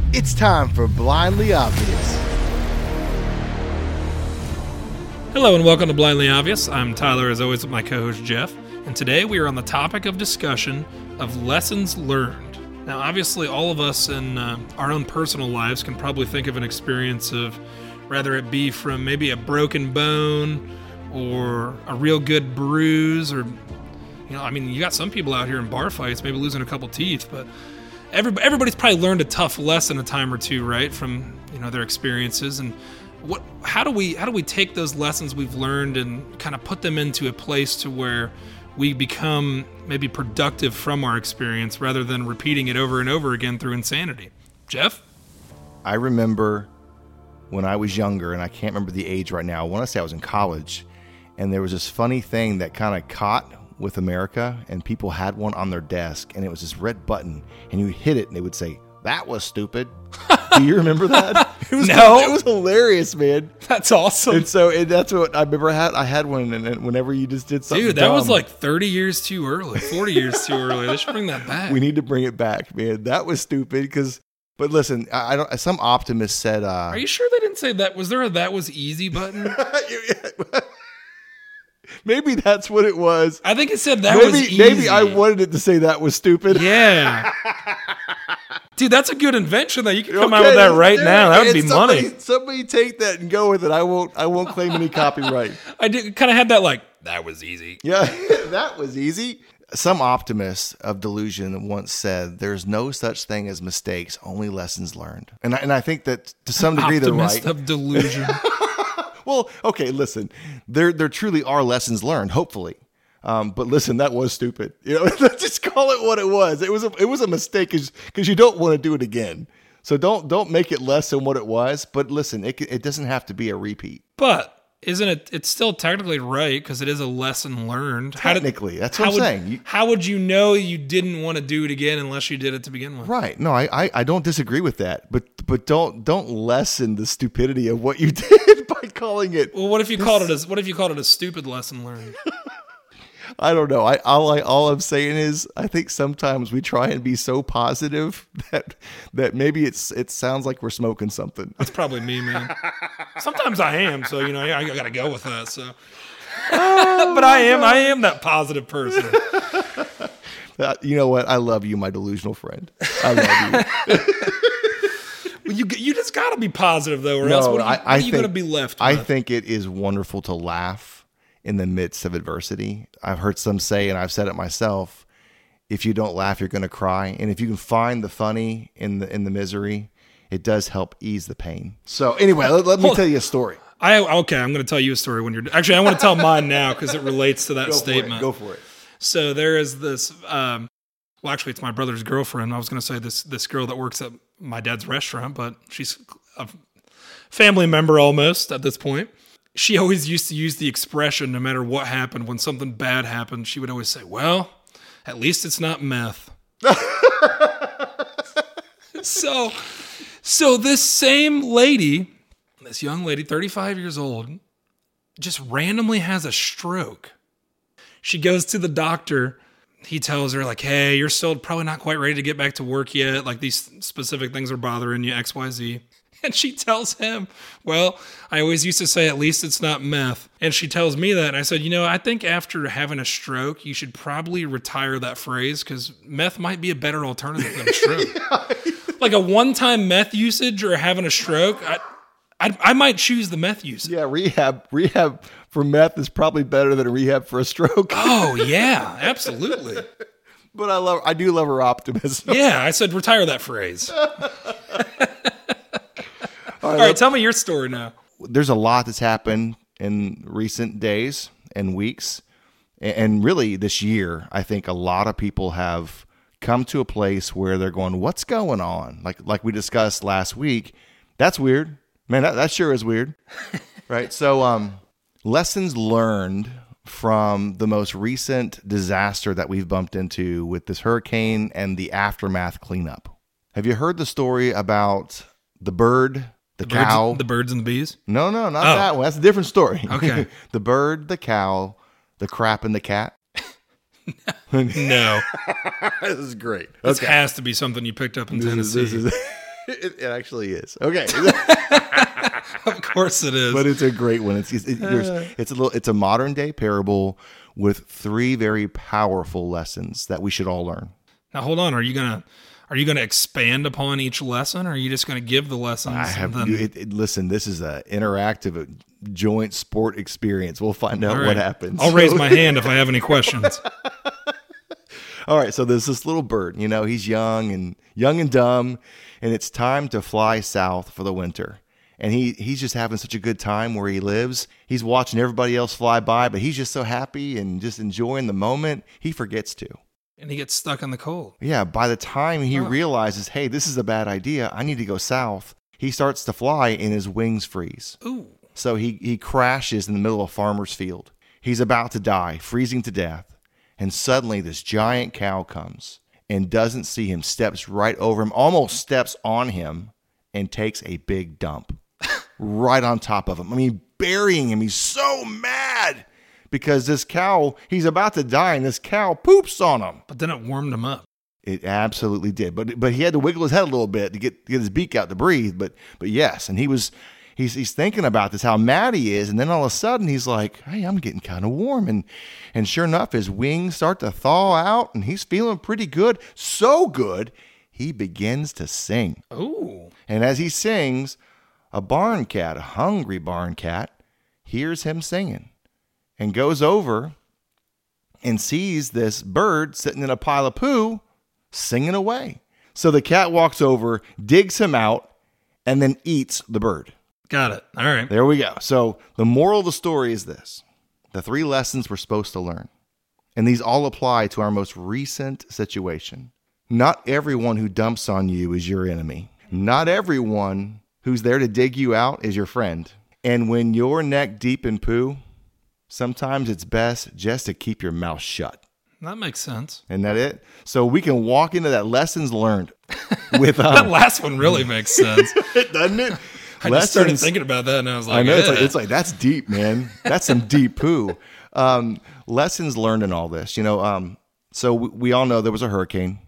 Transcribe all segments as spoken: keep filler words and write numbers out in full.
It's time for Blindly Obvious. Hello and welcome to Blindly Obvious. I'm Tyler, as always, with my co-host Jeff. And today we are on the topic of discussion of lessons learned. Now, obviously, all of us in uh, our own personal lives can probably think of an experience of, whether it be from maybe a broken bone or a real good bruise, or, you know, I mean, you got some people out here in bar fights, maybe losing a couple teeth, but everybody, everybody's probably learned a tough lesson a time or two, right, from, you know, their experiences. And what, how do we, how do we take those lessons we've learned and kind of put them into a place to where we become maybe productive from our experience rather than repeating it over and over again through insanity? Jeff? I remember when I was younger, and I can't remember the age right now. I want to say I was in college, and there was this funny thing that kind of caught with America, and people had one on their desk, and it was this red button, and you hit it, and they would say, "That was stupid." Do you remember that? It was, No. It was hilarious, man. That's awesome. And so it, that's what I remember. I had, I had one, and, and whenever you just did something Dude, that dumb, was like thirty years too early, forty years too early. They should bring that back. we need to bring it back, man. That was stupid. Because, but listen, I, I don't. Some optimist said, uh, Are you sure they didn't say that? Was there a "that was easy" button? Maybe that's what it was. I think it said that maybe, was easy. Maybe I wanted it to say that was stupid. Yeah. Dude, that's a good invention that you can come Okay, out with that right dude, now. That would and be somebody, money. Somebody take that and go with it. I won't. I won't claim any copyright. I did kind of had that like, that was easy. Yeah, that was easy. Some optimist of delusion once said, "There's no such thing as mistakes, only lessons learned." And I, and I think that to some degree they're Optimist right. of delusion. Well, okay, listen, there there truly are lessons learned, hopefully. Um, but listen, that was stupid. You know, just call it what it was. It was a, it was a mistake because you don't want to do it again. So don't don't make it less than what it was. But listen, it it doesn't have to be a repeat. But isn't it? It's still technically right because it is a lesson learned. How did- Technically, that's what how I'm would, saying. You- how would you know you didn't want to do it again unless you did it to begin with? Right. No, I, I, I don't disagree with that. But but don't don't lessen the stupidity of what you did by calling it. Well, what if you called it a what if you called it a stupid lesson learned? I don't know. I all I all I'm saying is I think sometimes we try and be so positive that that maybe it's it sounds like we're smoking something. That's probably me, man. Sometimes I am, so you know I, I got to go with that. So, Oh, but I am I am that positive person. Uh, you know what? I love you, my delusional friend. I love you. Well, you you just got to be positive though, or No, else what are you, I- what I are you think- going to be left I with? think it is wonderful to laugh in the midst of adversity. I've heard some say, and I've said it myself, if you don't laugh, you're going to cry. And if you can find the funny in the in the misery, it does help ease the pain. So anyway, let, let me Hold- tell you a story. I okay. I'm going to tell you a story when you're actually. I want to tell mine now because it relates to that Go statement. For it. Go for it. So there is this. Um, well, actually, it's my brother's girlfriend. I was going to say this this girl that works at my dad's restaurant, but she's a family member almost at this point. She always used to use the expression, no matter what happened, when something bad happened, she would always say, "Well, at least it's not meth." so, so this same lady, this young lady, thirty-five years old, just randomly has a stroke. She goes to the doctor. He tells her, like, "Hey, you're still probably not quite ready to get back to work yet. Like, these specific things are bothering you, X, Y, Z." And she tells him, "Well, I always used to say, at least it's not meth." And she tells me that. And I said, you know, I think after having a stroke, you should probably retire that phrase because meth might be a better alternative than a stroke. Yeah. Like a one-time meth usage or having a stroke, I, I, I might choose the meth usage. Yeah, rehab rehab for meth is probably better than a rehab for a stroke. Oh, yeah, absolutely. But I love I do love her optimism. Yeah, I said retire that phrase. All All right, right, tell me your story now. there's a lot that's happened in recent days and weeks. And really this year, I think a lot of people have come to a place where they're going, what's going on? Like like we discussed last week. That's weird. Man, that, that sure is weird. Right? So um, lessons learned from the most recent disaster that we've bumped into with this hurricane and the aftermath cleanup. Have you heard the story about the bird, the, The cow? birds, the birds and the bees? No, no, not Oh. that one. That's a different story. Okay. The bird, the cow, the crap, and the cat. No. This is great. This has to be something you picked up in This is, Tennessee. this is it, it actually is. Okay. Of course it is. But it's a great one. It's it's, it, Uh. it's a little it's a modern day parable with three very powerful lessons that we should all learn. Now hold on. Are you gonna are you gonna expand upon each lesson, or are you just gonna give the lessons? I have and then... it, it, listen. This is an interactive joint sport experience. We'll find out All right. what happens. I'll raise my hand if I have any questions. All right, so there's this little bird. You know, he's young and young and dumb, and it's time to fly south for the winter. And he he's just having such a good time where he lives. He's watching everybody else fly by, but he's just so happy and just enjoying the moment. He forgets to. And he gets stuck in the cold. Yeah, by the time he Oh. realizes, hey, this is a bad idea, I need to go south, he starts to fly and his wings freeze. Ooh. So he, he crashes in the middle of a farmer's field. He's about to die, freezing to death. And suddenly this giant cow comes and doesn't see him, steps right over him, almost steps on him, and takes a big dump right on top of him. I mean, burying him. He's so mad because this cow, he's about to die, and this cow poops on him. But then it warmed him up. It absolutely did. But but he had to wiggle his head a little bit to get, to get his beak out to breathe. But but yes, and he was... He's he's thinking about this, how mad he is, and then all of a sudden he's like, hey, I'm getting kind of warm. And and sure enough, his wings start to thaw out, and he's feeling pretty good. So good, he begins to sing. Ooh. And as he sings, a barn cat, a hungry barn cat, hears him singing and goes over and sees this bird sitting in a pile of poo singing away. So the cat walks over, digs him out, and then eats the bird. Got it. All right. There we go. So the moral of the story is this. The three lessons we're supposed to learn. And these all apply to our most recent situation. Not everyone who dumps on you is your enemy. Not everyone who's there to dig you out is your friend. And when you're neck deep in poo, sometimes it's best just to keep your mouth shut. That makes sense. Isn't that it? So we can walk into that lessons learned with um, That last one really makes sense. doesn't it? I just started thinking about that, and I was like, I know, it's yeah. like, it's like, that's deep, man. That's some deep poo. Um, lessons learned in all this. You know, um, so we, we all know there was a hurricane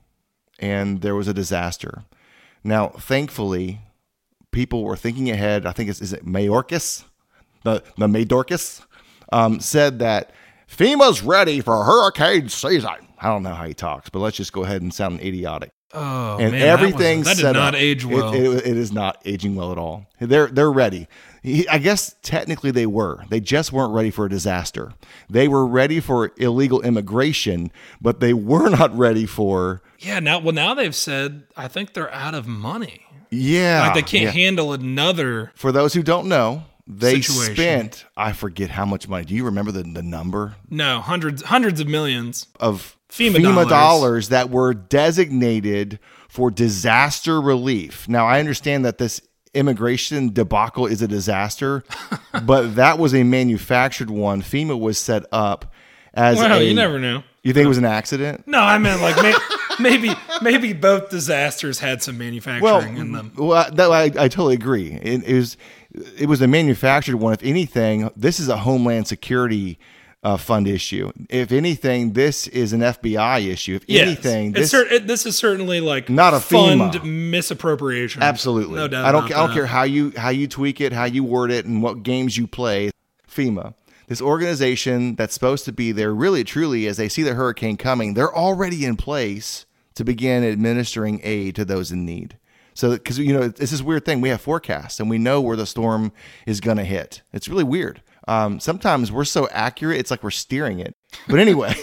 and there was a disaster. Now, thankfully, people were thinking ahead. I think it's, is it Mayorkas? The, the Mayorkas um, said that FEMA's ready for hurricane season. I don't know how he talks, but let's just go ahead and sound idiotic. Oh, And man, everything's that, was, that did set not up. age well. It, it, it is not aging well at all. They're they're ready. He, I guess technically they were. They just weren't ready for a disaster. They were ready for illegal immigration, but they were not ready for. yeah, now well now they've said I think they're out of money. Yeah, Like they can't yeah. handle another. For those who don't know, they Situation. spent. I forget how much money. Do you remember the the number No, hundreds hundreds of millions. of FEMA FEMA, dollars. dollars that were designated for disaster relief? Now, I understand that this immigration debacle is a disaster, but that was a manufactured one. FEMA was set up as Well, a... you never know. You think it was an accident? No, I meant like may, maybe maybe both disasters had some manufacturing Well, in them. well that, I, I totally agree. It, it was it was a manufactured one. If anything, this is a Homeland Security uh, fund issue. If anything, this is an F B I issue. If Yes. anything, It's this cer- it, this is certainly like Not a fund FEMA. misappropriation. absolutely. no doubt. I don't. about I don't that. care how you how you tweak it, how you word it, and what games you play. FEMA, this organization that's supposed to be there, really truly, as they see the hurricane coming, they're already in place to begin administering aid to those in need. So, because you know, it's this weird thing. We have forecasts, and we know where the storm is going to hit. It's really weird. Um, sometimes we're so accurate, it's like we're steering it. But anyway.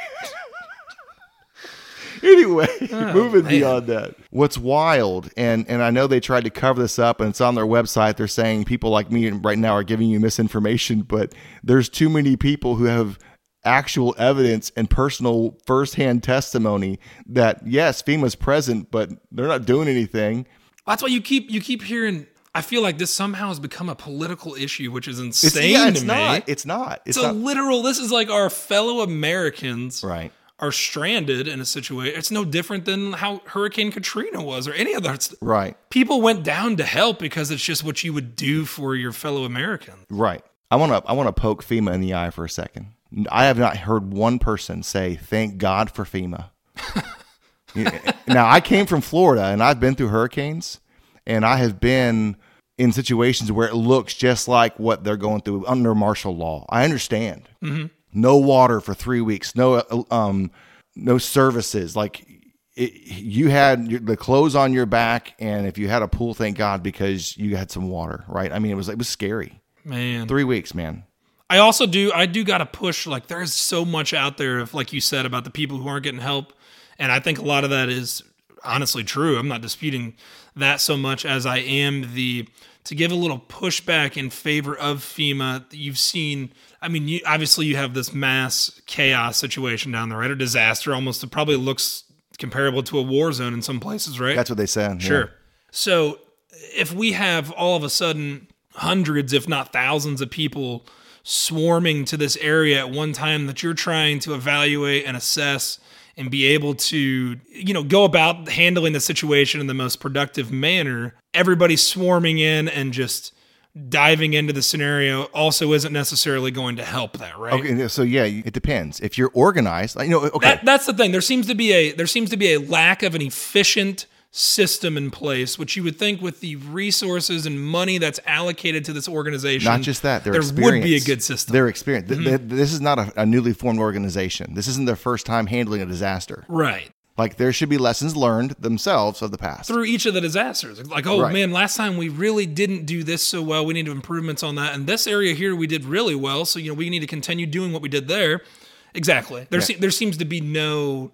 Anyway, Oh, moving man. beyond that. What's wild, and, and I know they tried to cover this up, and it's on their website. They're saying people like me right now are giving you misinformation, but there's too many people who have actual evidence and personal firsthand testimony that, yes, FEMA's present, but they're not doing anything. That's why you keep you keep hearing. I feel like this somehow has become a political issue, which is It's, insane yeah, it's to not. me. It's not. It's It's a not. literal. This is like our fellow Americans Right. are stranded in a situation. It's no different than how Hurricane Katrina was, or any other. Right. People went down to help because it's just what you would do for your fellow Americans. Right. I want to I want to poke FEMA in the eye for a second. I have not heard one person say, thank God for FEMA. Now, I came from Florida, and I've been through hurricanes, And I have been in situations where it looks just like what they're going through under martial law. I understand. Mm-hmm. No water for three weeks. No, um, no services. Like it, you had your, the clothes on your back, and if you had a pool, thank God, because you had some water. Right? I mean, it was it was scary. Man, three weeks, man. I also do. I do got to push. Like, there's so much out there of, like you said, about the people who aren't getting help, and I think a lot of that is honestly true. I'm not disputing that so much as I am the to give a little pushback in favor of FEMA. You've seen, I mean, you, obviously you have this mass chaos situation down there, right? A disaster, almost. It probably looks comparable to a war zone in some places, right? That's what they said. Sure. Yeah. So if we have all of a sudden hundreds, if not thousands of people swarming to this area at one time that you're trying to evaluate and assess and be able to, you know, go about handling the situation in the most productive manner, everybody swarming in and just diving into the scenario also isn't necessarily going to help that, right? Okay, so yeah, it depends. If you're organized, you know, okay. That, that's the thing. There seems to be a there seems to be a lack of an efficient system in place, which you would think with the resources and money that's allocated to this organization, not just that, there would be a good system. Their experience. Mm-hmm. This is not a, a newly formed organization. This isn't their first time handling a disaster. Right. Like, there should be lessons learned themselves of the past. Through each of the disasters. Like, oh, right. man, last time we really didn't do this so well. We need improvements on that. And this area here we did really well. So, you know, we need to continue doing what we did there. Exactly. There, yeah. se- there seems to be no...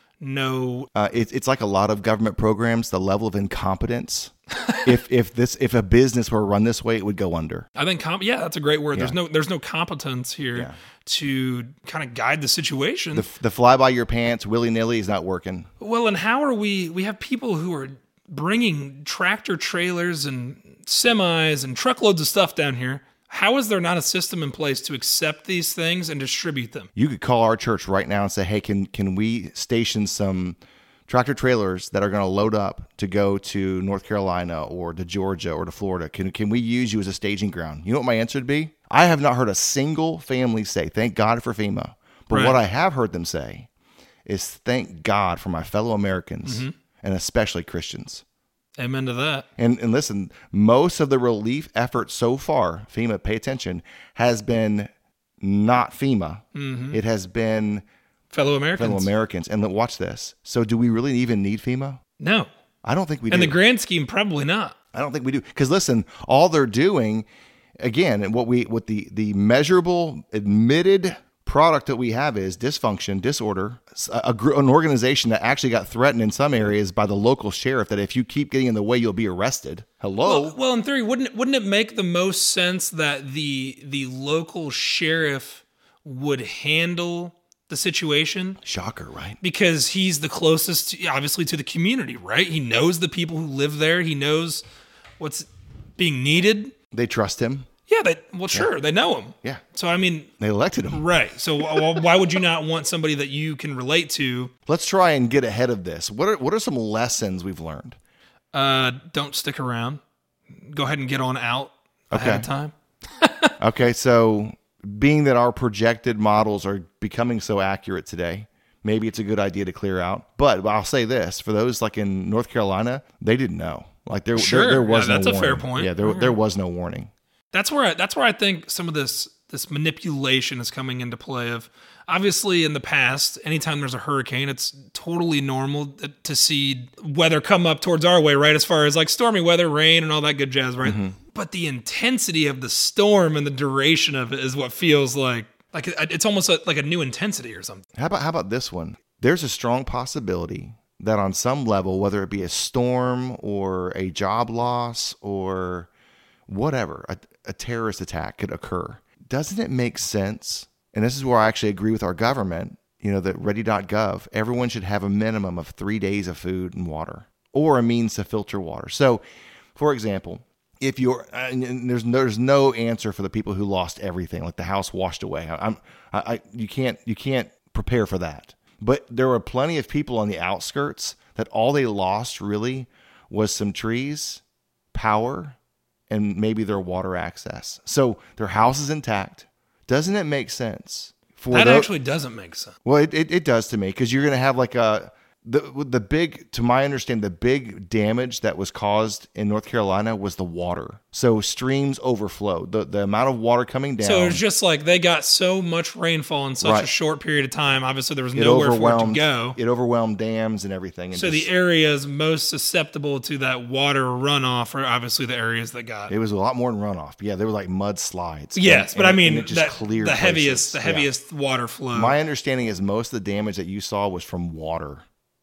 No, uh, it, it's like a lot of government programs. The level of incompetence. if if this if a business were run this way, it would go under. I think, comp- yeah, that's a great word. Yeah. There's no there's no competence here yeah. to kind of guide the situation. The, the fly by your pants willy nilly is not working. Well, and how are we? We have people who are bringing tractor trailers and semis and truckloads of stuff down here. How is there not a system in place to accept these things and distribute them? You could call our church right now and say, hey, can can we station some tractor trailers that are going to load up to go to North Carolina or to Georgia or to Florida? Can can we use you as a staging ground? You know what my answer would be? I have not heard a single family say, thank God for FEMA. But right. what I have heard them say is, thank God for my fellow Americans, mm-hmm. and especially Christians. Amen to that. And and listen, most of the relief effort so far, FEMA, pay attention, has been not FEMA. Mm-hmm. It has been fellow Americans. Fellow Americans. And watch this. So do we really even need FEMA? No. I don't think we do. In the grand scheme, probably not. I don't think we do. Because listen, all they're doing, again, what we what the the measurable, admitted product that we have is dysfunction, disorder, a, a, an organization that actually got threatened in some areas by the local sheriff that if you keep getting in the way, you'll be arrested. Hello? Well, well in theory, wouldn't it, wouldn't it make the most sense that the the local sheriff would handle the situation? Shocker, right? Because he's the closest, to, obviously, to the community, right? He knows the people who live there. He knows what's being needed. They trust him. Yeah, they, well, sure, yeah. They know him. Yeah. So, I mean... They elected him. Right. So, why would you not want somebody that you can relate to? Let's try and get ahead of this. What are what are some lessons we've learned? Uh, don't stick around. Go ahead and get on out ahead okay. of time. Okay, so being that our projected models are becoming so accurate today, maybe it's a good idea to clear out. But I'll say this, for those like in North Carolina, they didn't know. Like there, sure. there, there was yeah, no that's warning. a fair point. Yeah, there, right. there was no warning. That's where I, that's where I think some of this this manipulation is coming into play. Of obviously in the past, anytime there's a hurricane, it's totally normal to see weather come up towards our way, right? As far as like stormy weather, rain, and all that good jazz, right? Mm-hmm. But the intensity of the storm and the duration of it is what feels like like it's almost like a new intensity or something. How about how about this one? There's a strong possibility that on some level, whether it be a storm or a job loss or whatever, a, a terrorist attack could occur. Doesn't it make sense? And this is where I actually agree with our government, you know, that ready dot gov, everyone should have a minimum of three days of food and water or a means to filter water. So, for example, if you're, and there's no, there's no answer for the people who lost everything, like the house washed away. I'm, I, I, you can't, you can't prepare for that. But there were plenty of people on the outskirts that all they lost really was some trees, power, and maybe their water access. So their house is intact. Doesn't it make sense? For that those, actually doesn't make sense. Well, it, it, it does to me, because you're going to have like a, The the big, to my understanding, the big damage that was caused in North Carolina was the water. So streams overflowed. The the amount of water coming down. So it was just like they got so much rainfall in such Right. a short period of time. Obviously, there was it nowhere for it to overwhelmed. go. It overwhelmed dams and everything. And So just- the areas most susceptible to that water runoff are obviously the areas that got. it was a lot more than runoff. Yeah, there were like mudslides. Yes, And- but I and- mean and it just that, cleared the heaviest, places. the Yeah. heaviest water flow. My understanding is most of the damage that you saw was from water,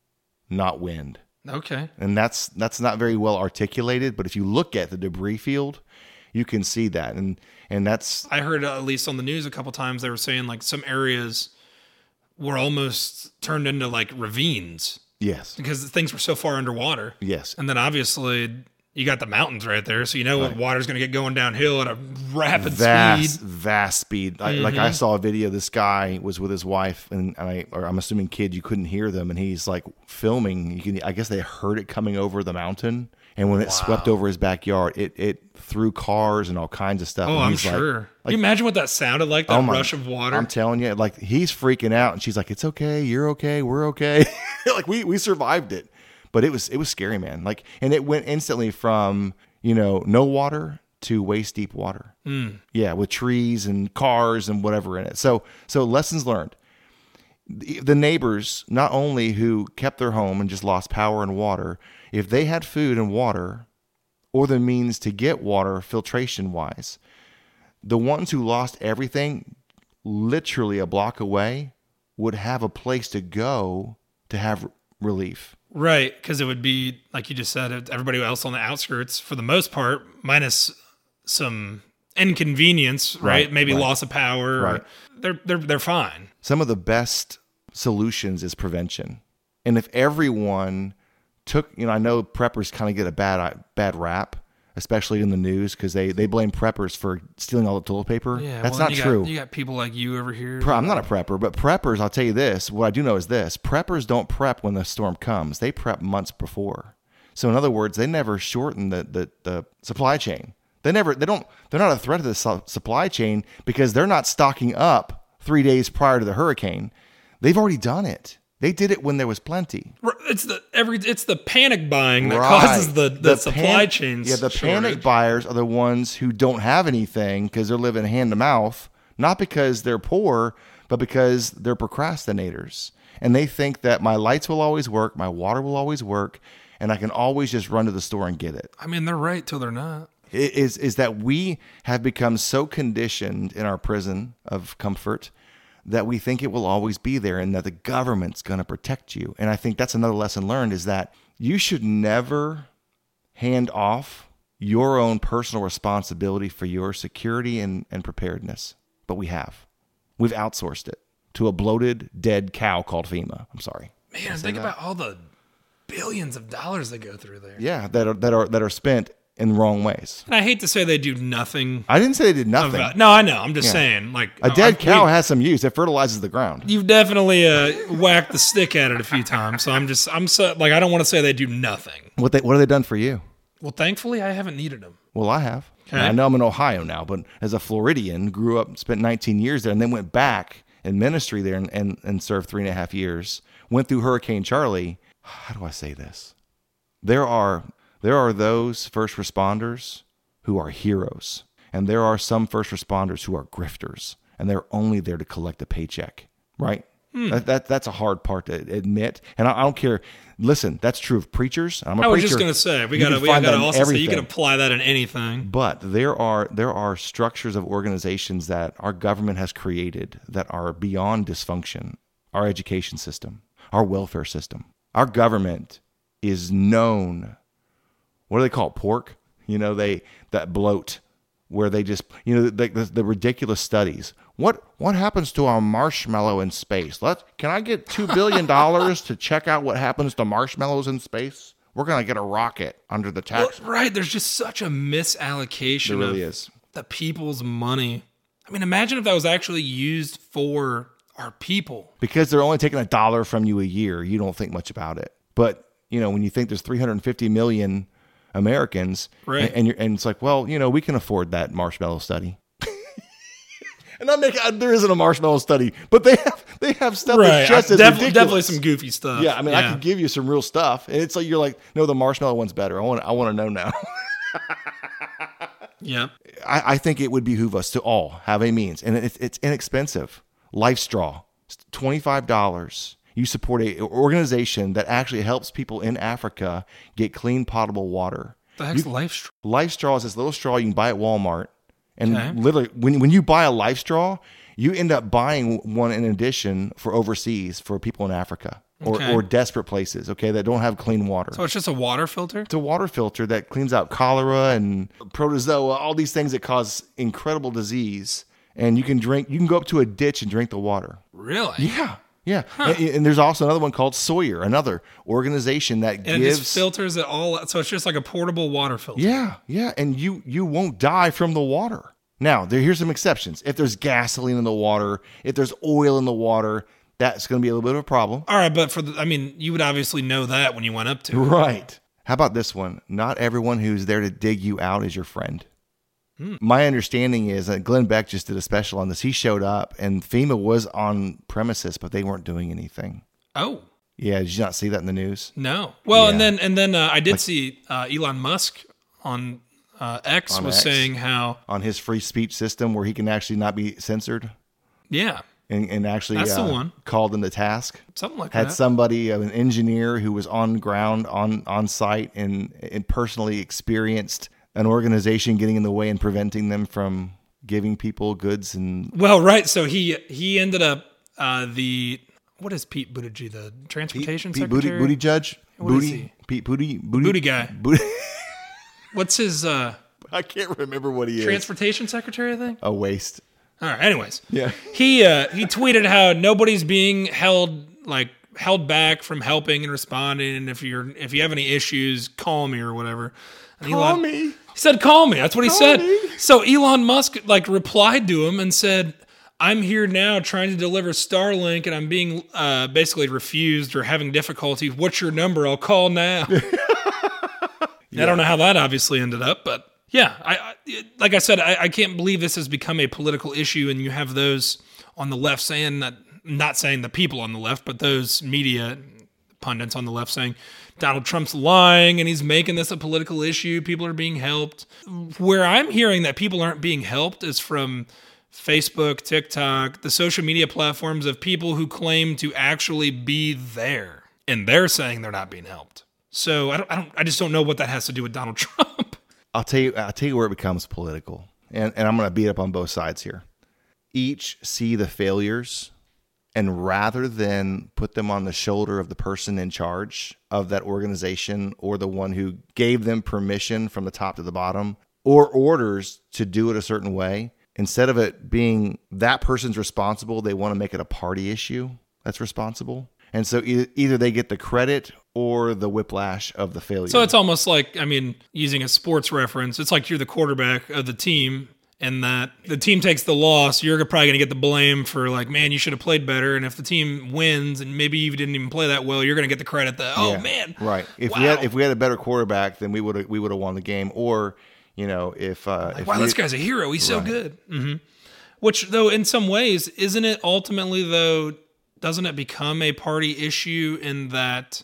not wind. okay. And that's that's not very well articulated, but if you look at the debris field, you can see that. And and that's I heard uh, at least on the news a couple times they were saying like some areas were almost turned into like ravines yes. because things were so far underwater. Yes. And then obviously you got the mountains right there, so you know what water's going to get going downhill at a rapid Vast, speed. vast speed. I, like I saw a video. This guy was with his wife, and, and I, or I'm assuming kid. You couldn't hear them, and he's like filming. You can, I guess they heard it coming over the mountain, and when it swept over his backyard, it it threw cars and all kinds of stuff. Oh, and I'm he's like- sure. Can you imagine what that sounded like? That Oh my- rush of water. I'm telling you, like he's freaking out, and she's like, "It's okay, you're okay, we're okay." Like we we survived it, but it was it was scary, man. Like, and it went instantly from you know no water to waist deep water. Mm. Yeah, with trees and cars and whatever in it. So so lessons learned. The, the neighbors, not only who kept their home and just lost power and water, if they had food and water, or the means to get water filtration wise. The ones who lost everything, literally a block away, would have a place to go to have relief. Right, because it would be, like you just said, everybody else on the outskirts, for the most part, minus some inconvenience, right? Right, Maybe right. loss of power. Right. They're, they're, they're fine. Some of the best solutions is prevention. And if everyone took, you know, I know preppers kind of get a bad bad rap, especially in the news, because they, they blame preppers for stealing all the toilet paper. Yeah, That's well, not you true. Got, you got people like you over here. Pre- I'm not a prepper, but preppers, I'll tell you this. What I do know is this. Preppers don't prep when the storm comes. They prep months before. So in other words, they never shorten the, the, the supply chain. They never, they don't, they're not a threat to the su- supply chain because they're not stocking up three days prior to the hurricane. They've already done it. They did it when there was plenty. It's the every. It's the panic buying that Right. causes the, the, supply pan- chains. Yeah, the shortage. panic buyers are the ones who don't have anything because they're living hand to mouth, not because they're poor, but because they're procrastinators. And they think that my lights will always work, my water will always work, and I can always just run to the store and get it. I mean, they're right till they're not. It is is that we have become so conditioned in our prison of comfort that we think it will always be there and that the government's going to protect you. And I think that's another lesson learned is that you should never hand off your own personal responsibility for your security and, and preparedness. But we have. We've outsourced it to a bloated, dead cow called FEMA. I'm sorry. Man, think about all the billions of dollars that go through there. Yeah, that are that are that are spent in wrong ways. And I hate to say they do nothing. I didn't say they did nothing. About, no, I know. I'm just Yeah. saying, like A dead I- cow we- has some use. It fertilizes the ground. You've definitely uh, whacked the stick at it a few times. So I'm just, I'm so like, I don't want to say they do nothing. What they what have they done for you? Well, thankfully, I haven't needed them. Well, I have. Okay. And I know I'm in Ohio now, but as a Floridian, grew up, spent nineteen years there, and then went back in ministry there and, and, and served three and a half years. Went through Hurricane Charlie. How do I say this? There are there are those first responders who are heroes, and there are some first responders who are grifters, and they're only there to collect a paycheck. Right? Hmm. That, that that's a hard part to admit, and I, I don't care. Listen, that's true of preachers. I'm a I was preacher. just gonna say we You gotta, can we find gotta that in also say you can everything. apply that in anything. But there are there are structures of organizations that our government has created that are beyond dysfunction. Our education system, our welfare system, our government is known. What do they call it? Pork? You know, they that bloat where they just you know the, the, the ridiculous studies. What what happens to a marshmallow in space? Let can I get two billion dollars to check out what happens to marshmallows in space? We're gonna get a rocket under the Well, tax. right? There's just such a misallocation There really of is. the people's money. I mean, imagine if that was actually used for our people. Because they're only taking a dollar from you a year, you don't think much about it. But, you know, when you think there's three hundred fifty million Americans, Right. and, and, you're, and it's like, well, you know, we can afford that marshmallow study. And I make, there isn't a marshmallow study, but they have They have stuff Right. that's just I- as def- ridiculous. definitely some goofy stuff. Yeah, I mean, I could give you some real stuff, and it's like you're like, no, the marshmallow one's better. I want, I want to know now. Yeah. I, I think it would behoove us to all have a means, and it's, it's inexpensive. Life Straw, twenty-five dollars. You support a organization that actually helps people in Africa get clean potable water. The heck's You- Life Straw? Life Straw is this little straw you can buy at Walmart, and Okay. literally, when when you buy a Life Straw, you end up buying one in addition for overseas for people in Africa or, Okay. or desperate places, okay, that don't have clean water. So it's just a water filter? It's a water filter that cleans out cholera and protozoa, all these things that cause incredible disease. And you can drink, you can go up to a ditch and drink the water. Really? Yeah. Yeah. And, and there's also another one called Sawyer, another organization that And it gives. just filters it all. So it's just like a portable water filter. Yeah. Yeah. And you, you won't die from the water. Now, there, here's some exceptions. If there's gasoline in the water, if there's oil in the water, that's going to be a little bit of a problem. All right, but for the, I mean, you would obviously know that when you went up to it. Right. How about this one? Not everyone who's there to dig you out is your friend. My understanding is that Glenn Beck just did a special on this. He showed up and FEMA was on premises, but they weren't doing anything. Oh, Yeah, did you not see that in the news? no. Well, and Yeah. then and then uh, I did see uh, Elon Musk on uh, X On was X. saying how, On his free speech system where he can actually not be censored yeah, and, and actually That's the uh, one. called into task. something like Had that. somebody, uh, an engineer who was on ground, on, on site, and, and personally experienced an organization getting in the way and preventing them from giving people goods and Well, right. So he he ended up uh, the what is Pete Buttigieg, the transportation Pete Booty, secretary? Booty Judge? What is Booty? he? Pete Booty? Booty, Booty guy. Booty. What's his uh, I can't remember what he is. transportation secretary? I think. A waste. All right. Anyways, Yeah. he uh, he tweeted how nobody's being held like held back from helping and responding, and if you're if you have any issues, call me or whatever. And Call Elon- me. He said, "Call me." That's what he Call said. me. So Elon Musk like replied to him and said, "I'm here now trying to deliver Starlink, and I'm being uh, basically refused or having difficulty. What's your number? I'll call now." I don't know how that obviously ended up, but yeah, I, I like I said, I, I can't believe this has become a political issue, and you have those on the left saying that, not saying the people on the left, but those media pundits on the left saying Donald Trump's lying and he's making this a political issue. People are being helped. Where I'm hearing that people aren't being helped is from Facebook, TikTok, the social media platforms of people who claim to actually be there, and they're saying they're not being helped. So I don't, I don't, I just don't know what that has to do with Donald Trump. I'll tell you. I'll tell you where it becomes political, and and I'm going to beat up on both sides here. Each see the failures, and rather than put them on the shoulder of the person in charge of that organization or the one who gave them permission from the top to the bottom or orders to do it a certain way, instead of it being that person's responsible, they want to make it a party issue that's responsible. And so e- either they get the credit or the whiplash of the failure. So it's almost like, I mean, using a sports reference, it's like you're the quarterback of the team, and that the team takes the loss, you're probably going to get the blame for like, man, you should have played better. And if the team wins and maybe you didn't even play that well, you're going to get the credit that, oh Yeah, man, right. If wow. we had if we had a better quarterback, then we would have we would have won the game. Or you know, if uh, if wow, we, this guy's a hero. He's so Right. good. hmm Which, though, in some ways, isn't it ultimately, though, doesn't it become a party issue in that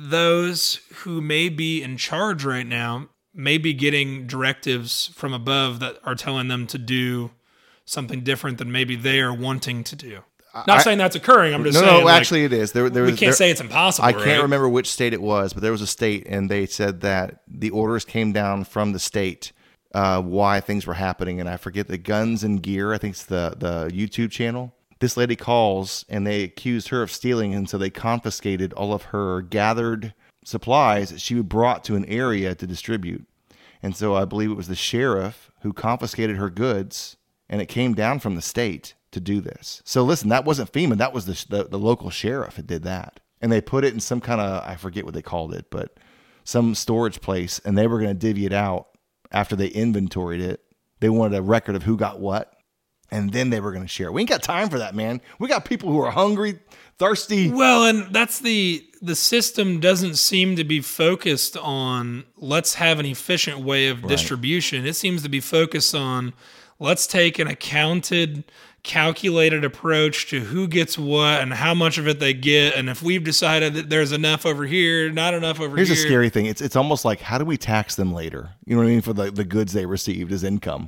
those who may be in charge right now may be getting directives from above that are telling them to do something different than maybe they are wanting to do? Not I- saying that's occurring. I'm just no, saying. no, like, actually, it is. There, there we was, can't there, say it's impossible. I can't right? remember which state it was, but there was a state, and they said that the orders came down from the state uh, why things were happening, and I forget the Guns and Gear. I think it's the the YouTube channel. This lady calls, and they accused her of stealing, and so they confiscated all of her gathered supplies that she brought to an area to distribute. And so I believe it was the sheriff who confiscated her goods, and it came down from the state to do this. So listen, that wasn't FEMA. That was the, the, the local sheriff that did that. And they put it in some kind of, I forget what they called it, but some storage place, and they were going to divvy it out after they inventoried it. They wanted a record of who got what, and then they were going to share it. We ain't got time for that, man. We got people who are hungry, thirsty. Well, and that's the the system doesn't seem to be focused on let's have an efficient way of distribution. It seems to be focused on let's take an accounted, calculated approach to who gets what and how much of it they get, and if we've decided that there's enough over here, not enough over Here's here. Here's a scary thing. It's it's almost like, how do we tax them later? You know what I mean? For the, the goods they received as income.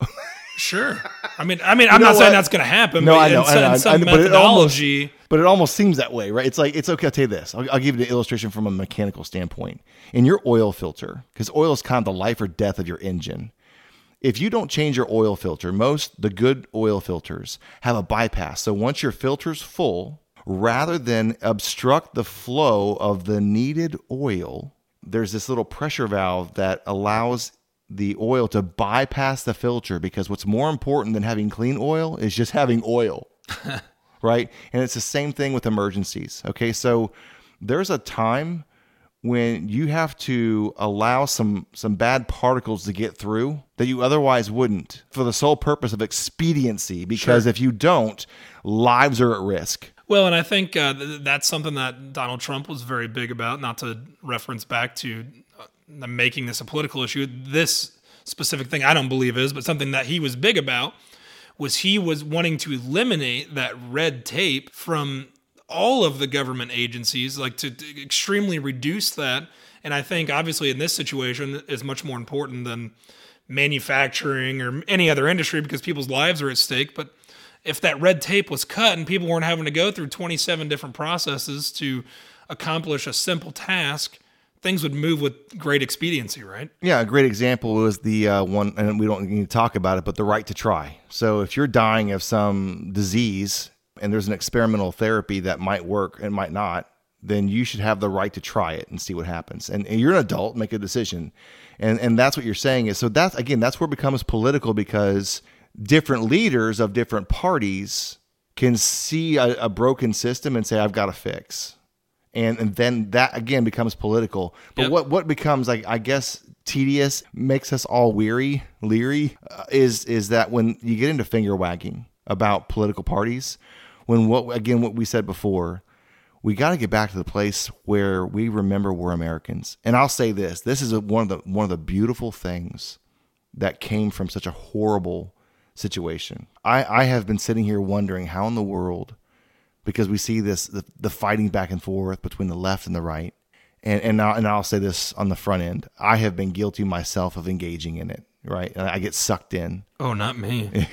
Sure. I mean, I mean, I'm know not saying what? that's going to happen. No, but I know, in some, I know, in some I know, but it methodology. almost, but it almost seems that way, right? It's like, it's okay. I'll tell you this. I'll, I'll give you an illustration from a mechanical standpoint. In your oil filter, because oil is kind of the life or death of your engine. If you don't change your oil filter, most the good oil filters have a bypass. So once your filter's full, rather than obstruct the flow of the needed oil, there's this little pressure valve that allows the oil to bypass the filter, because what's more important than having clean oil is just having oil, right? And it's the same thing with emergencies. Okay, so there's a time when you have to allow some some bad particles to get through that you otherwise wouldn't, for the sole purpose of expediency, because Sure. if you don't, lives are at risk. Well, and I think uh, th- that's something that Donald Trump was very big about, not to reference back to uh, making this a political issue. This specific thing I don't believe is, but something that he was big about was he was wanting to eliminate that red tape from all of the government agencies, like to, to extremely reduce that. And I think obviously in this situation is much more important than manufacturing or any other industry, because people's lives are at stake. But if that red tape was cut and people weren't having to go through twenty-seven different processes to accomplish a simple task, things would move with great expediency, right? Yeah, a great example was the uh, one, and we don't need to talk about it, but the right to try. So if you're dying of some disease and there's an experimental therapy that might work and might not, then you should have the right to try it and see what happens. And, and you're an adult, make a decision. And and that's what you're saying is, so that's, again, that's where it becomes political, because different leaders of different parties can see a, a broken system and say, I've got to fix. And, and then that, again, becomes political. But Yep. what, what becomes, like, I guess, tedious, makes us all weary, leery, uh, is is that when you get into finger wagging about political parties, when, what again, what we said before, we got to get back to the place where we remember we're Americans. And I'll say this, this is a, one of the one of the beautiful things that came from such a horrible situation. I, I have been sitting here wondering how in the world, because we see this, the, the fighting back and forth between the left and the right. And and I'll, and I'll say this on the front end, I have been guilty myself of engaging in it, right? And I get sucked in. Oh, not me.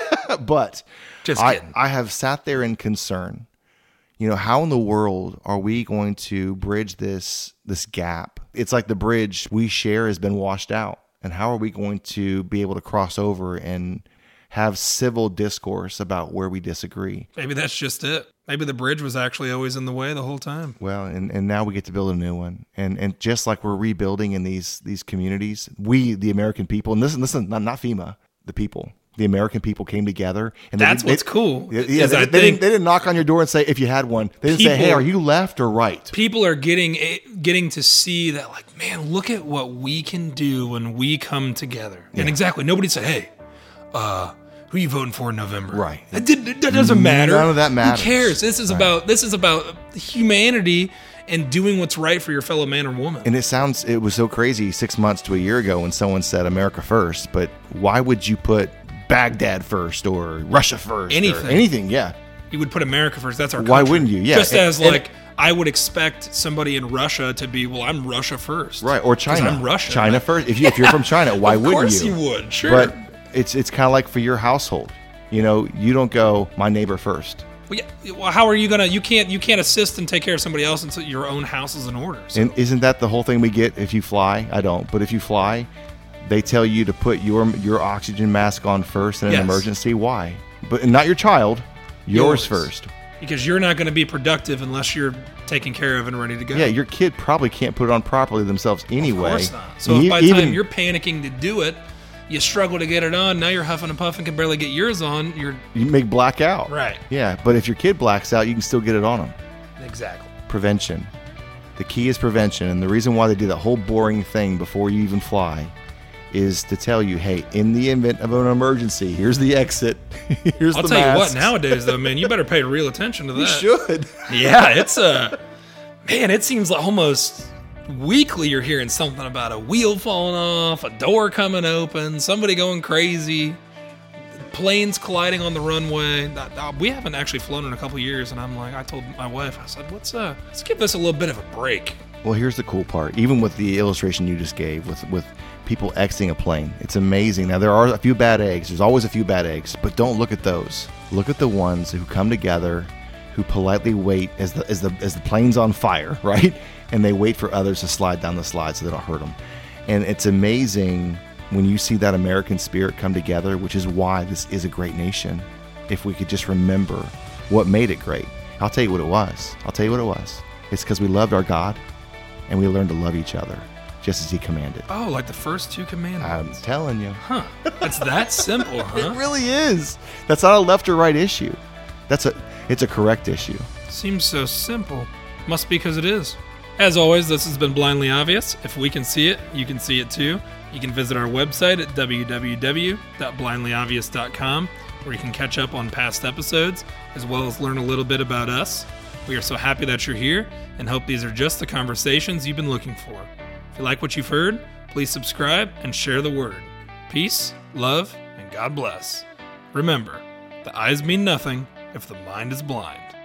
But Just I, kidding. I have sat there in concern. You know, how in the world are we going to bridge this this gap? It's like the bridge we share has been washed out. And how are we going to be able to cross over and have civil discourse about where we disagree? Maybe that's just it. Maybe the bridge was actually always in the way the whole time. Well, and, and now we get to build a new one. And and just like we're rebuilding in these these communities, we, the American people, and listen, listen, not, not FEMA, the people. The American people came together. And That's they, what's they, cool. Yeah, is yeah they, I they, didn't, think they didn't knock on your door and say, if you had one. They didn't say, hey, people- are you left or right? people are getting getting to see that, like, man, look at what we can do when we come together. And exactly, nobody said, hey, uh, who are you voting for in November? Right. That, did, that doesn't matter. None of that matters. Who cares? This is Right. about this is about humanity and doing what's right for your fellow man or woman. And it sounds, it was so crazy six months to a year ago when someone said America first, but why would you put Baghdad first or Russia first? or Anything. anything, yeah. You would put America first. That's our Why country. wouldn't you? Yeah. Just And- as, and- like, I would expect somebody in Russia to be, well, I'm Russia first. Right, or 'Cause China. I'm Russia. China first. If, you, if you're from China, why of wouldn't course you? you would, sure. But it's it's kind of like for your household. You know, you don't go, my neighbor first. Well, yeah, well, how are you gonna? You can't. You can't assist and take care of somebody else until your own house is in order. So. And isn't that the whole thing we get if you fly? I don't. But if you fly, they tell you to put your your oxygen mask on first in an Yes. emergency. Why? But not your child, yours, Yours. first. Because you're not going to be productive unless you're taken care of and ready to go. Yeah, your kid probably can't put it on properly themselves anyway. Of course not. So And if by e- the time even- you're panicking to do it, you struggle to get it on. Now you're huffing and puffing, can barely get yours on. You're you make black out. right. Yeah, but if your kid blacks out, you can still get it on them. Exactly. Prevention. The key is prevention, and the reason why they do that whole boring thing before you even fly is to tell you, hey, in the event of an emergency, here's the exit. Here's I'll the tell you what. masks. Nowadays, though, man, you better pay real attention to that. You should. Yeah, it's a man. It seems like almost weekly you're hearing something about a wheel falling off, a door coming open, somebody going crazy. planes colliding on the runway. That- uh, We haven't actually flown in a couple years, and I'm like, I told my wife, I said, let's uh, let's give this a little bit of a break. Well, here's the cool part. Even with the illustration you just gave, with with people exiting a plane, it's amazing. Now, there are a few bad eggs. There's always a few bad eggs, but don't look at those. Look at the ones who come together, who politely wait as the as the as the plane's on fire, right? And they wait for others to slide down the slide so they don't hurt them. And it's amazing when you see that American spirit come together, which is why this is a great nation. If we could just remember what made it great. I'll tell you what it was. I'll tell you what it was. It's because we loved our God and we learned to love each other just as he commanded. Oh, like the first two I'm commandments. telling you. Huh. It's that simple, It huh? really is. That's not a left or right issue. That's a it's a correct issue. Seems so simple. Must be because it is. As always, this has been Blindly Obvious. If we can see it, you can see it too. You can visit our website at w w w dot blindly obvious dot com, where you can catch up on past episodes, as well as learn a little bit about us. We are so happy that you're here, and hope these are just the conversations you've been looking for. If you like what you've heard, please subscribe and share the word. Peace, love, and God bless. Remember, the eyes mean nothing if the mind is blind.